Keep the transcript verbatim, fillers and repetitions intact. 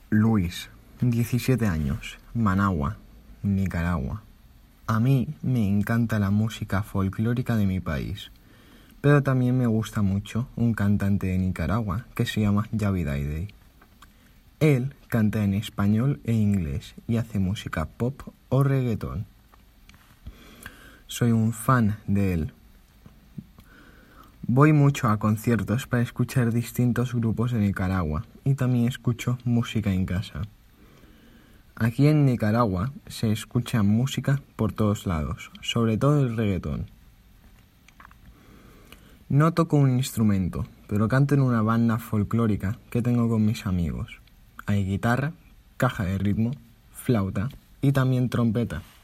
Luis, diecisiete años, Managua, Nicaragua. A mí me encanta la música folclórica de mi país, pero también me gusta mucho un cantante de Nicaragua que se llama Yavi Daydey. Él canta en español e inglés y hace música pop o reggaetón. Soy un fan de él. Voy mucho a conciertos para escuchar distintos grupos de Nicaragua y también escucho música en casa. Aquí en Nicaragua se escucha música por todos lados, sobre todo el reggaetón. No toco un instrumento, pero canto en una banda folclórica que tengo con mis amigos. Hay guitarra, caja de ritmo, flauta y también trompeta.